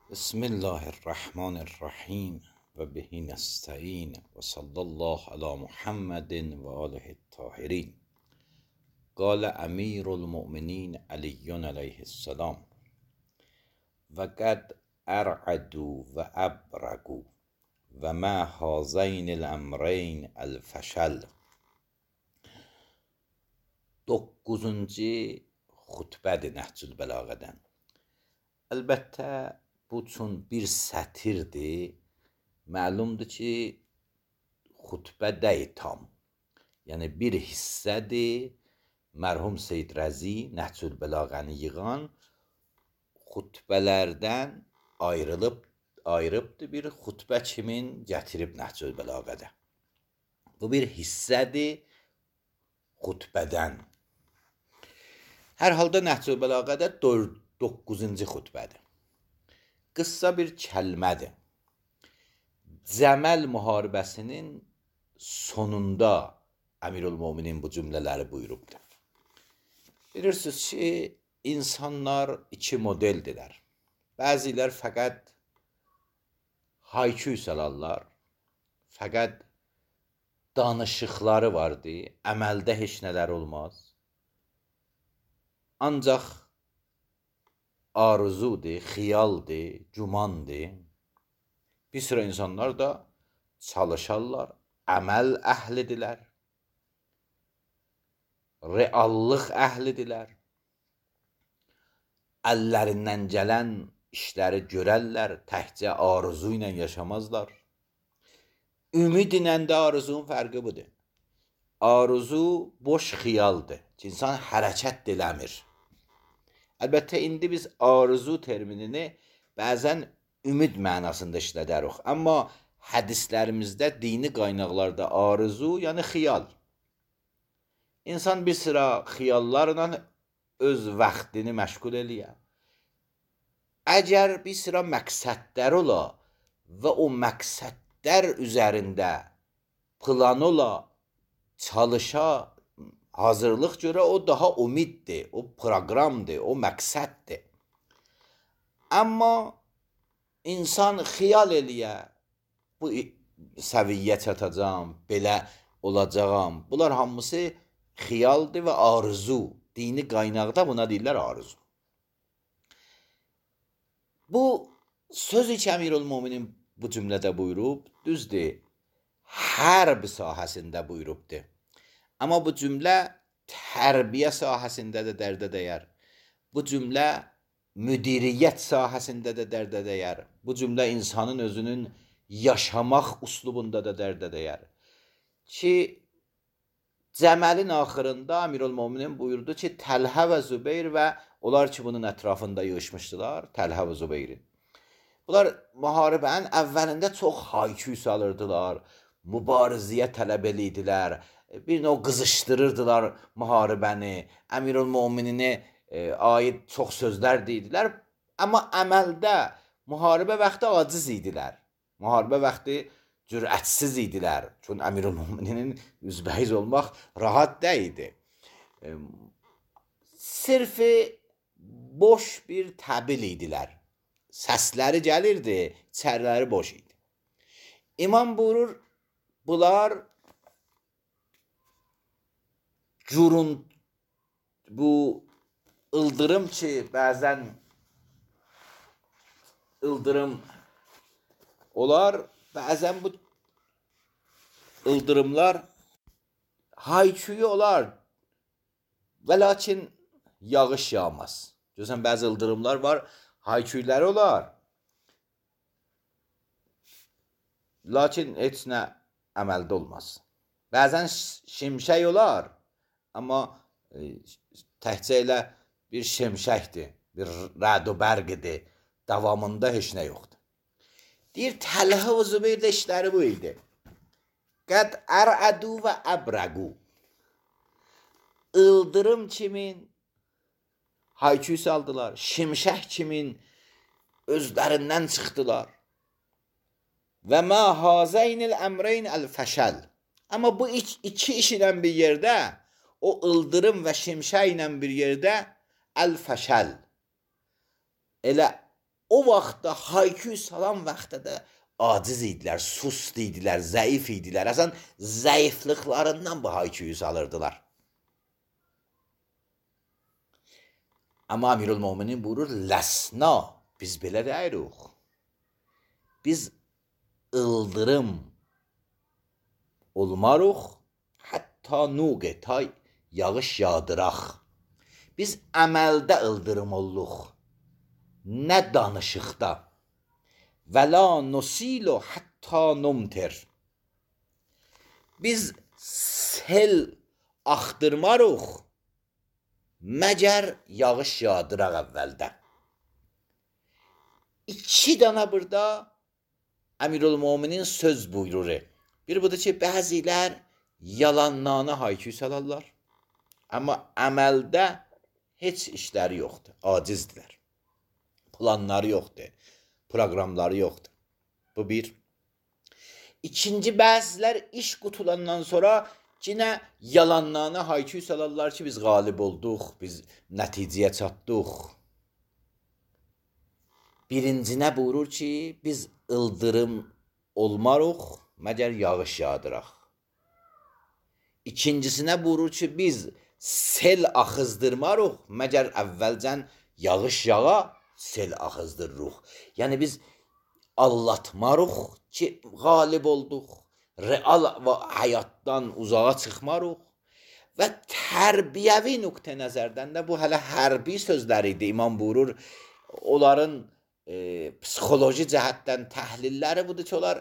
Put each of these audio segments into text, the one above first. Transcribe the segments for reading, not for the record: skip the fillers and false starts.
بسم الله الرحمن الرحیم و به نستعین و صلی الله علی محمد و آله الطاهرین. قال امیر المؤمنین علی علیه السلام و قد ارعدوا و ابرگوا و ما هذین الامرین الفشل. 9-cu xutbədir Nəhcül Bəlağədən. Əlbəttə bu üçün bir sətirdir. Məlumdur ki, xutbə deyil tam. Yəni bir hissədir. Mərhum Seyyid Rəzi Nəhcül Bəlağəni yığan xutbələrdən ayrıbdır bir xutbə kimin gətirib Nəhcül Bəlağədə. Bu bir hissədir xutbədən. Hər halda Nəhcül Bəlağədə 9-cu xutbədir. Qıssa bir kəlmədir. Cəməl müharibəsinin sonunda Əmirülmöminin bu cümlələri buyurubdur. Bilirsiniz ki, insanlar iki modeldirlər. Bəzilər fəqət hayküy salarlar, fəqət danışıqları vardır, əməldə heç nələr olmaz. Ancaq arzudur, xiyaldır, gümandır. Bir sıra insanlar da çalışarlar, əməl əhlidirlər, reallıq əhlidirlər. Əllərindən gələn işləri görərlər, təkcə arzu ilə yaşamazlar. Ümid ilə də arzunun fərqi budur. Arzu boş xiyaldır ki, insan hərəkət eləmir. Əlbəttə, indi biz arzu terminini bəzən ümid mənasında işlədərik. Amma hədislərimizdə, dini qaynaqlarda arzu, yəni xiyal. İnsan bir sıra xiyallarla öz vaxtını məşğul eləyə. Əgər bir sıra məqsədlər ola və o məqsədlər üzərində plan ola, çalışa, hazırlıq görə, o daha umiddir, o proqramdır, o məqsəddir. Amma insan xiyal eləyə, bu səviyyə çatacam, belə olacağam. Bunlar hamısı xiyaldır və arzu. Dini qaynaqda buna deyirlər arzu. Bu sözü ki, Əmirülmöminin bu cümlədə buyurub, düzdür, hərb sahəsində buyurubdur. Amma bu cümlə tərbiyə sahəsində də dərdə dəyər. Bu cümlə müdiriyyət sahəsində də dərdə dəyər. Bu cümlə insanın özünün yaşamaq üslubunda da dərdə dəyər. Ki, Cəməlin axırında Əmirülmöminin buyurdu ki, Təlhə və Zübeyir və onlar ki, bunun ətrafında yığışmışdılar, Təlhə və Zübeyri. Bunlar müharibənin əvvəlində çox hayküy salırdılar, mübarizəyə tələb edirdilər, bir növ qızışdırırdılar müharibəni, Əmirülmömininə aid çox sözlər deyildilər. Amma əməldə müharibə vaxtı aciz idilər. Müharibə vaxtı cürətsiz idilər. Çünki Əmirülmöminin üzbəyiz olmaq rahat deyildi. Sırf boş bir təbil idilər. Səsləri gəlirdi, içəriləri boş idi. İmam buyurur, bunlar bu ıldırım ki, bəzən ıldırım olar, bəzən bu ıldırımlar hayküyü olar və lakin yağış yağmaz. Görürsən, bəzi ıldırımlar var, hayküyləri olar, lakin heç nə əməldə olmaz. Bəzən şimşək olar, amma təhcə elə bir şimşəkdir, bir rəd-u bərqidir, davamında heç nə yoxdur. Deyir, Təlhə və Zübeyirdə işləri bu idi. Qəd ərədu və əbrəqu. İldırım kimin hayküy saldılar, şimşək kimin özlərindən çıxdılar. Və mə hazəynil əmreyn əl-fəşəl. Amma bu iki iş ilə bir yerdə, o ıldırım və şimşək ilə bir yerdə əl-fəşəl. Elə o vaxtda hayküy salan vaxtda da aciz idilər, sust idilər, zəif idilər. Əsən zəifliklərindən bu hayküyü salırdılar. Amma Əmirülmöminin buyurur, ləsna, biz belə deyirik. Biz ıldırım olmarıq, hətta nuqe, ta yağış yağdıraq. Biz əməldə ıldırım olluq, nə danışıqda. Və la nusilu hətta numtir. Biz sel axdırmarıq, məgər yağış yağdıraq əvvəldə. İki dana burada Əmirülmöminin söz buyurur. Bir budur ki, bəzilər yalanlarına hayküy salarlar. Amma əməldə heç işləri yoxdur, acizdirlər. Planları yoxdur, proqramları yoxdur. Bu bir. İkinci, bəzilər iş qutulandan sonra yenə yalanlarına hayküy salarlar ki, biz qalib olduq, biz nəticəyə çatdıq. Birincinə buyurur ki, biz ıldırım olmarıq, məgər yağış yağdıraq. İkincisinə buyurur ki, biz sel axızdırmarıq, məgər əvvəlcən yağış yağa, sel axızdırırıq. Yəni biz allatmarıq ki, qalib olduq, real və həyatdan uzağa çıxmarıq və tərbiyəvi nöqtə nəzərdən də bu hələ hərbi sözləri idi. İmam buyurur, onların psixoloji cəhətdən təhlilləri budur ki, onlar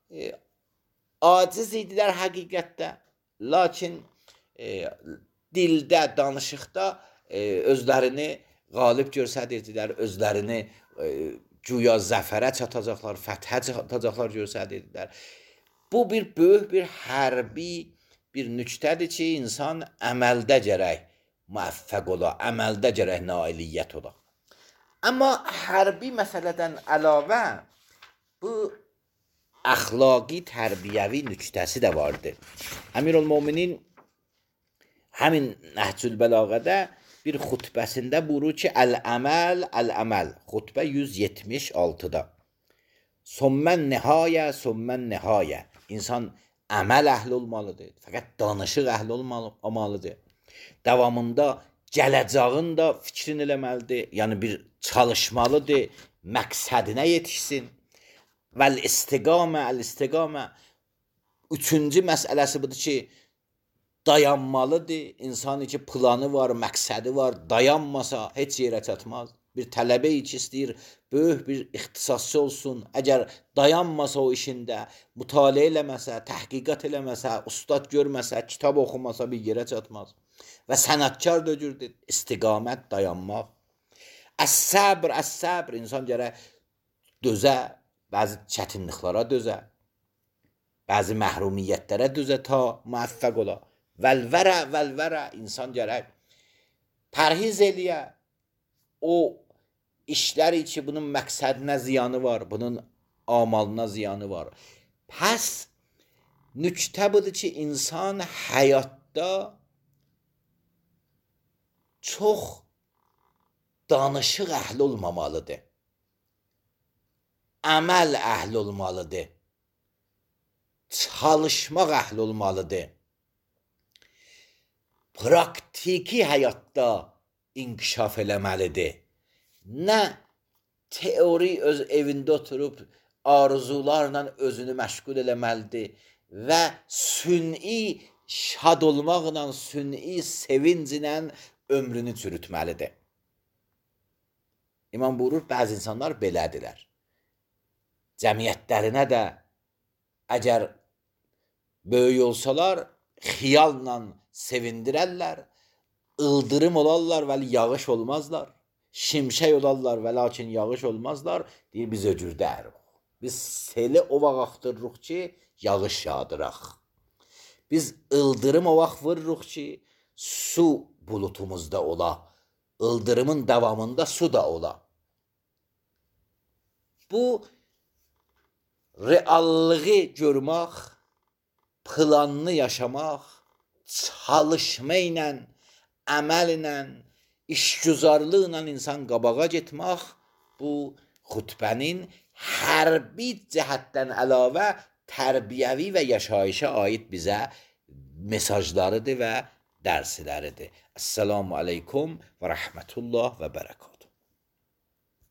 aciz idilər həqiqətdə, lakin dildə, danışıqda özlərini qalib göstərirdilər, özlərini güya zəfərə çatacaqlar, fəthə çatacaqlar göstərirdilər. Bu bir böyük bir hərbi bir nüktədir ki, insan əməldə gərək müvəffəq ola, əməldə gərək nailiyyət ola. Amma hərbi məsələdən əlavə bu əxlaqi, tərbiyəvi nüktəsi də vardır. Əmirülmöminin həmin Nəhcül Bəlağədə bir xutbəsində buyurur ki, əl-əməl, əl-əməl. Xutbə 176-da. Sommən nihayə, sommən nihayə. İnsan əməl əhli olmalıdır. Fəqət danışıq əhli olmalıdır. Davamında gələcəğin də fikrin eləməlidir. Yəni bir çalışmalıdır, məqsədinə yetişsin. Vəl-istiqamə, əl-istiqamə. Üçüncü məsələsi budur ki, dayanmalıdır. İnsanın ki, planı var, məqsədi var. Dayanmasa heç yerə çatmaz. Bir tələbə ki, istəyir, böyük bir ixtisasçı olsun. Əgər dayanmasa o işində, mütaliə eləməsə, təhqiqat eləməsə, ustad görməsə, kitab oxumasa bir yerə çatmaz. Və sənətkar dögürdür, istiqamət, dayanmaq. Əs-səbr, əs-səbr. İnsan gərək dözə, bəzi çətinliklərə dözə, bəzi məhrumiyyətlərə dözə ta müvəffəq ola. Vəl-vərə, vəl-vərə. İnsan gərək pərhiz eləyə. O işləri ki, bunun məqsədinə ziyanı var, bunun amalına ziyanı var. Pəs nüktə budur ki, insan həyatda çox danışıq əhli olmamalıdır. Əməl əhli olmalıdır. Çalışmaq əhli olmalıdır. Praktiki həyatda inkişaf eləməlidir. Nə teori öz evində oturub arzularla özünü məşğul eləməlidir və sünni şad olmaqla, sünni sevinclə ömrünü çürütməlidir. İmam buyurur, bəzi insanlar belədirlər. Cəmiyyətlərinə də əgər böyük olsalar, xiyalla sevindirərlər, ıldırım olarlar və yağış olmazlar. Şimşək olarlar və lakin yağış olmazlar. Deyir, biz öcürdərik. Biz seli o vaxt axtırırıq ki, yağış yağdıraq. Biz ıldırım o vaxt vururuq ki, su bulutumuzda ola. Ildırımın davamında su da ola. Bu reallığı görmək, planını yaşamaq, çalışma ilə, əməl ilə, işgüzarlıqla insan qabağa getmək, bu xutbənin hərbi cəhətdən əlavə tərbiyəvi və yaşayışa aid bizə mesajlarıdır və dərsləridir. Esselamu aleykum və rəhmətullah və bərəkət.